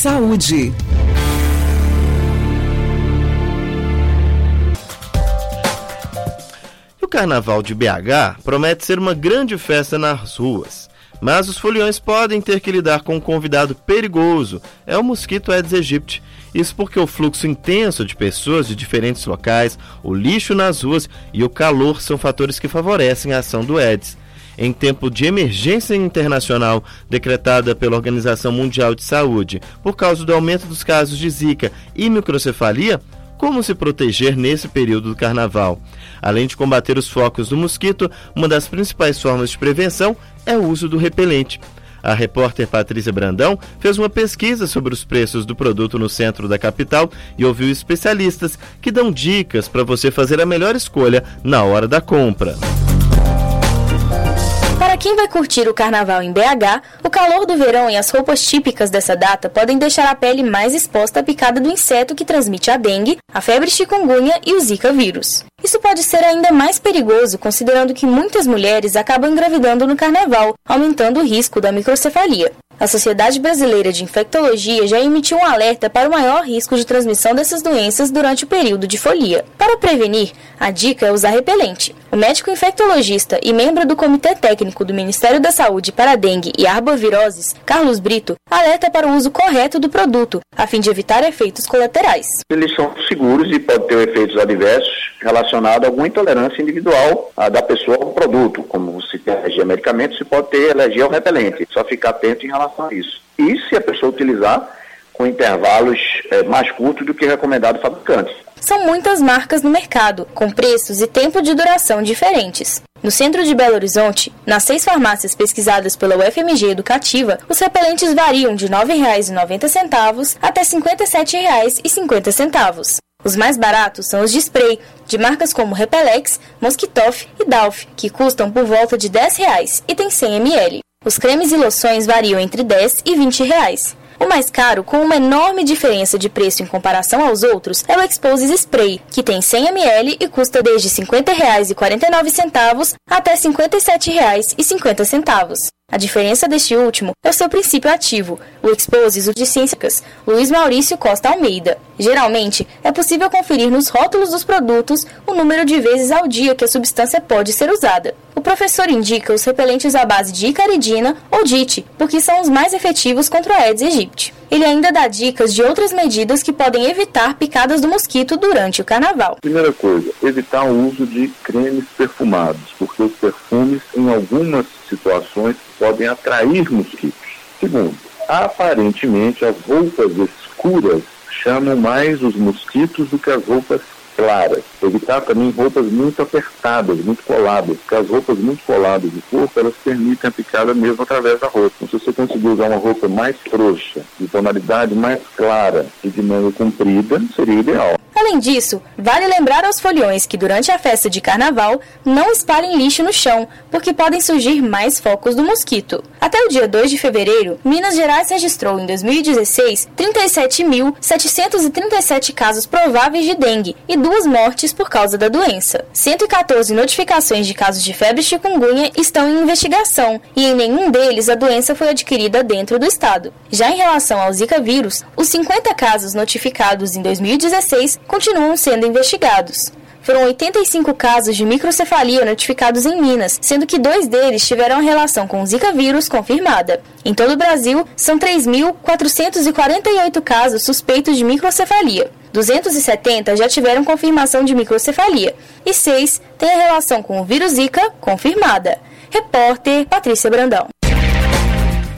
Saúde. O Carnaval de BH promete ser uma grande festa nas ruas, mas os foliões podem ter que lidar com um convidado perigoso, é o mosquito Aedes aegypti. Isso porque o fluxo intenso de pessoas de diferentes locais, o lixo nas ruas e o calor são fatores que favorecem a ação do Aedes. Em tempo de emergência internacional decretada pela Organização Mundial de Saúde por causa do aumento dos casos de zika e microcefalia, como se proteger nesse período do carnaval? Além de combater os focos do mosquito, uma das principais formas de prevenção é o uso do repelente. A repórter Patrícia Brandão fez uma pesquisa sobre os preços do produto no centro da capital e ouviu especialistas que dão dicas para você fazer a melhor escolha na hora da compra. Para quem vai curtir o carnaval em BH, o calor do verão e as roupas típicas dessa data podem deixar a pele mais exposta à picada do inseto que transmite a dengue, a febre chikungunya e o zika vírus. Isso pode ser ainda mais perigoso considerando que muitas mulheres acabam engravidando no carnaval, aumentando o risco da microcefalia. A Sociedade Brasileira de Infectologia já emitiu um alerta para o maior risco de transmissão dessas doenças durante o período de folia. Para prevenir, a dica é usar repelente. O médico infectologista e membro do Comitê Técnico do Ministério da Saúde para a Dengue e Arboviroses, Carlos Brito, alerta para o uso correto do produto, a fim de evitar efeitos colaterais. Eles são seguros e podem ter efeitos adversos relacionados a alguma intolerância individual da pessoa ao produto, como se tem alergia a medicamentos, se pode ter alergia ao repelente. Só ficar atento em relação a isso. E se a pessoa utilizar com intervalos mais curtos do que recomendado fabricante. São muitas marcas no mercado, com preços e tempo de duração diferentes. No centro de Belo Horizonte, nas 6 farmácias pesquisadas pela UFMG Educativa, os repelentes variam de R$ 9,90 até R$ 57,50. Os mais baratos são os de spray, de marcas como Repelex, Mosquitoff e Dalf, que custam por volta de R$ 10 e tem 100 ml. Os cremes e loções variam entre R$ 10 e R$ 20. O mais caro, com uma enorme diferença de preço em comparação aos outros, é o Exposes Spray, que tem 100 ml e custa desde R$ 50,49 até R$ 57,50. A diferença deste último é o seu princípio ativo, o Exposes de Ciências, Luiz Maurício Costa Almeida. Geralmente, é possível conferir nos rótulos dos produtos o número de vezes ao dia que a substância pode ser usada. O professor indica os repelentes à base de icaridina ou DIT, porque são os mais efetivos contra o Aedes aegypti. Ele ainda dá dicas de outras medidas que podem evitar picadas do mosquito durante o carnaval. Primeira coisa, evitar o uso de cremes perfumados, porque os perfumes, em algumas situações, podem atrair mosquitos. Segundo, aparentemente as roupas escuras chamam mais os mosquitos do que as roupas claras. Evitar também roupas muito apertadas, muito coladas, porque as roupas muito coladas do corpo, elas permitem a picada mesmo através da roupa. Então, se você conseguir usar uma roupa mais frouxa, de tonalidade mais clara e de manga comprida, seria ideal. Além disso, vale lembrar aos foliões que durante a festa de carnaval não espalhem lixo no chão, porque podem surgir mais focos do mosquito. Até o dia 2 de fevereiro, Minas Gerais registrou em 2016 37.737 casos prováveis de dengue e 2 mortes por causa da doença. 114 notificações de casos de febre chikungunya estão em investigação e em nenhum deles a doença foi adquirida dentro do estado. Já em relação ao Zika vírus, os 50 casos notificados em 2016 continuam sendo investigados. Foram 85 casos de microcefalia notificados em Minas, sendo que 2 deles tiveram relação com o Zika vírus confirmada. Em todo o Brasil, são 3.448 casos suspeitos de microcefalia. 270 já tiveram confirmação de microcefalia e 6 têm a relação com o vírus Zika confirmada. Repórter Patrícia Brandão.